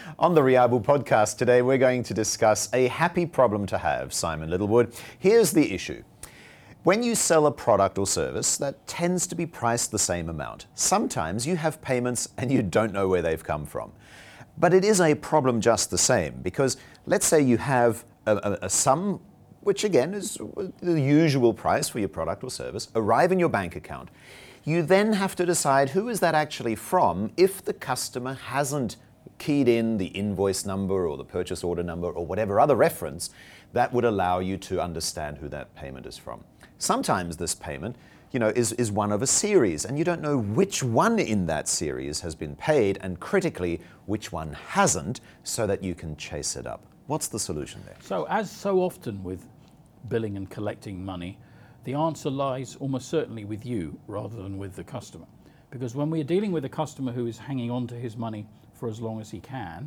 On the Riabu podcast today, we're going to discuss a happy problem to have, Simon Littlewood. Here's the issue. When you sell a product or service, that tends to be priced the same amount. Sometimes you have payments and you don't know where they've come from. But it is a problem just the same, because let's say you have a sum, which again is the usual price for your product or service, arrive in your bank account. You then have to decide who is that actually from if the customer hasn't keyed in the invoice number or the purchase order number or whatever other reference that would allow you to understand who that payment is from. Sometimes this payment, is one of a series, and you don't know which one in that series has been paid, and critically, which one hasn't, so that you can chase it up. What's the solution there? So, as so often with billing and collecting money, the answer lies almost certainly with you rather than with the customer. Because when we're dealing with a customer who is hanging on to his money for as long as he can,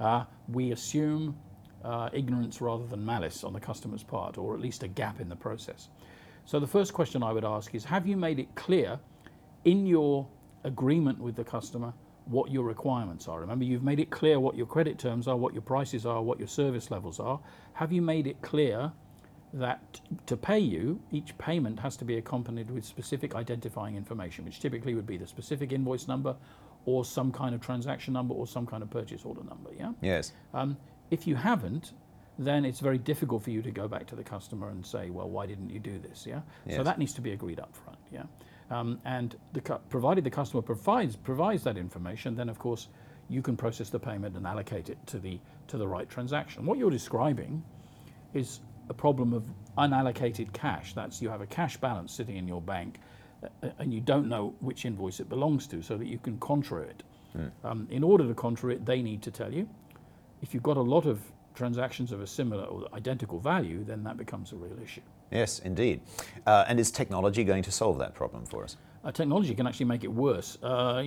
we assume ignorance rather than malice on the customer's part, or at least a gap in the process. So the first question I would ask is, have you made it clear in your agreement with the customer what your requirements are? Remember, you've made it clear what your credit terms are, what your prices are, what your service levels are. Have you made it clear that to pay you, each payment has to be accompanied with specific identifying information, which typically would be the specific invoice number or some kind of transaction number or some kind of purchase order number, yeah? Yes. If you haven't, then it's very difficult for you to go back to the customer and say, well, why didn't you do this, yeah? Yes. So that needs to be agreed up front, yeah? And provided the customer provides that information, then of course you can process the payment and allocate it to the right transaction. What you're describing is a problem of unallocated cash. That's, you have a cash balance sitting in your bank and you don't know which invoice it belongs to, so that you can contra it. In order to contra it, they need to tell you. If you've got a lot of transactions of a similar or identical value, then that becomes a real issue. Yes, indeed. And is technology going to solve that problem for us? Technology can actually make it worse,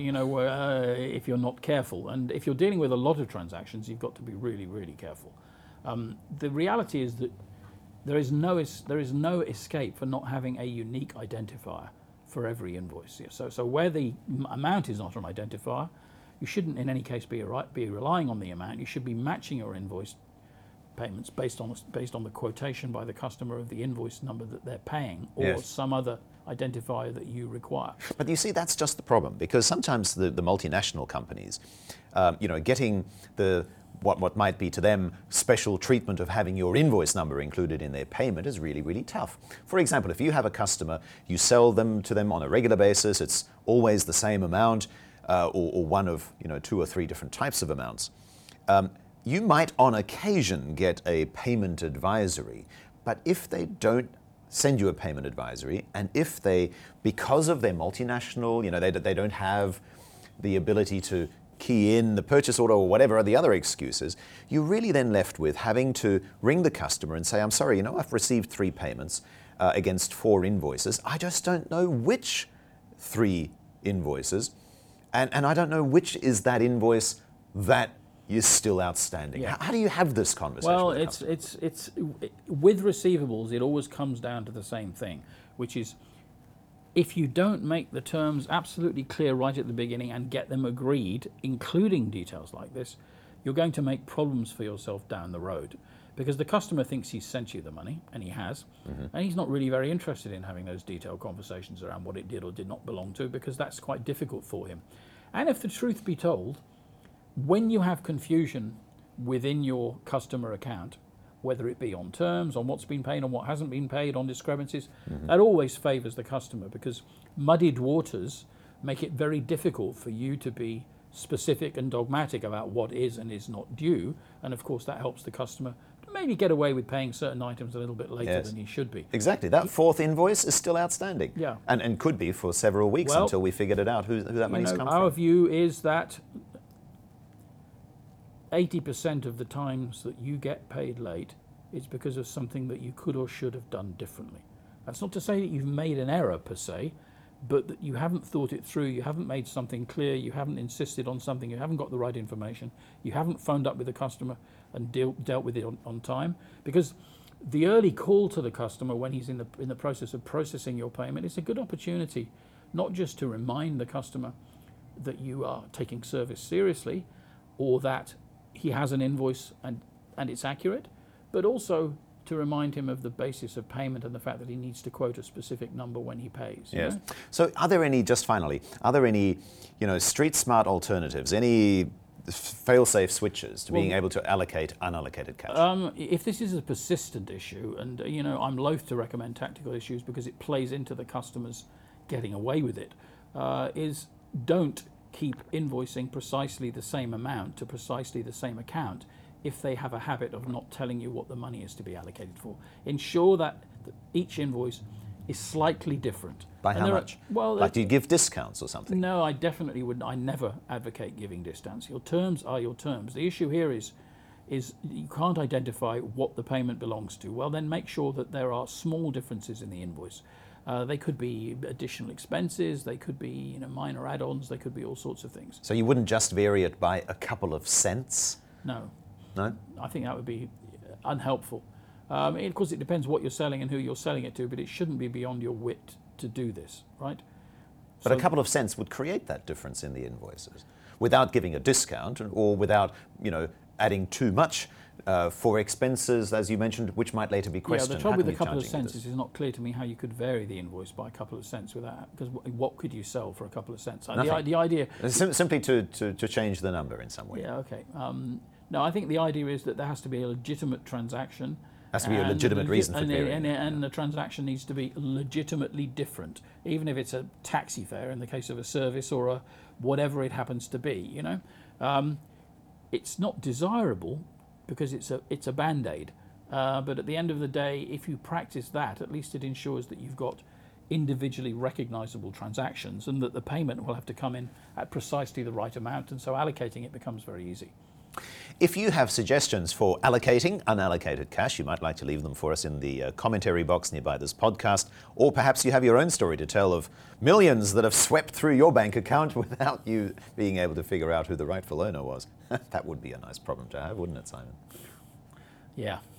if you're not careful. And if you're dealing with a lot of transactions, you've got to be really, really careful. The reality is that there is no escape for not having a unique identifier for every invoice. So where the amount is not an identifier, you shouldn't in any case be relying on the amount. You should be matching your invoice payments based on the quotation by the customer of the invoice number that they're paying, or yes, some other identifier that you require. But you see, that's just the problem, because sometimes the multinational companies, getting what might be to them special treatment of having your invoice number included in their payment is really, really tough. For example, if you have a customer, you sell them to them on a regular basis, it's always the same amount, or one of 2 or 3 different types of amounts. You might on occasion get a payment advisory, but if they don't send you a payment advisory, and if they, because of their multinational, they don't have the ability to key in the purchase order or whatever are the other excuses, you're really then left with having to ring the customer and say, I'm sorry, I've received 3 payments against 4 invoices. I just don't know which 3 invoices, and I don't know which is that invoice that is still outstanding. Yeah. How do you have this conversation? Well, with it's with receivables, it always comes down to the same thing, which is, if you don't make the terms absolutely clear right at the beginning and get them agreed, including details like this, you're going to make problems for yourself down the road, because the customer thinks he's sent you the money, and he has, and he's not really very interested in having those detailed conversations around what it did or did not belong to, because that's quite difficult for him. And if the truth be told, when you have confusion within your customer account, whether it be on terms, on what's been paid, on what hasn't been paid, on discrepancies, that always favors the customer, because muddied waters make it very difficult for you to be specific and dogmatic about what is and is not due. And of course, that helps the customer to maybe get away with paying certain items a little bit later than he should be. Exactly. That 4th invoice is still outstanding. Yeah. And could be for several weeks until we figured it out who that money's come from. Our view is that 80% of the times that you get paid late is because of something that you could or should have done differently. That's not to say that you've made an error per se, but that you haven't thought it through, you haven't made something clear, you haven't insisted on something, you haven't got the right information, you haven't phoned up with the customer and dealt with it on time. Because the early call to the customer when he's in the process of processing your payment is a good opportunity, not just to remind the customer that you are taking service seriously, or that he has an invoice and it's accurate, but also to remind him of the basis of payment and the fact that he needs to quote a specific number when he pays. Yes. You know? So are there any, just finally, are there any, street smart alternatives, any fail-safe switches to being able to allocate unallocated cash? If this is a persistent issue, and I'm loath to recommend tactical issues because it plays into the customers getting away with it, is don't keep invoicing precisely the same amount to precisely the same account if they have a habit of not telling you what the money is to be allocated for. Ensure that each invoice is slightly different. By how much? Like, do you give discounts or something? No, I definitely wouldn't. I never advocate giving discounts. Your terms are your terms. The issue here is you can't identify what the payment belongs to. Well, then make sure that there are small differences in the invoice. They could be additional expenses, they could be minor add-ons, they could be all sorts of things. So you wouldn't just vary it by a couple of cents? No. No? I think that would be unhelpful. Of course, it depends what you're selling and who you're selling it to, but it shouldn't be beyond your wit to do this, right? But a couple of cents would create that difference in the invoices without giving a discount or without, adding too much for expenses, as you mentioned, which might later be questioned. Yeah, the trouble with a couple of cents is it's not clear to me how you could vary the invoice by a couple of cents without, because what could you sell for a couple of cents? The idea... Simply to change the number in some way. Yeah, okay. No, I think the idea is that there has to be a legitimate transaction. Has to be a legitimate reason for varying. And the transaction needs to be legitimately different, even if it's a taxi fare in the case of a service or a whatever it happens to be. It's not desirable because it's a band-aid. But at the end of the day, if you practice that, at least it ensures that you've got individually recognizable transactions and that the payment will have to come in at precisely the right amount, and so allocating it becomes very easy. If you have suggestions for allocating unallocated cash, you might like to leave them for us in the commentary box nearby this podcast, or perhaps you have your own story to tell of millions that have swept through your bank account without you being able to figure out who the rightful owner was. That would be a nice problem to have, wouldn't it, Simon? Yeah.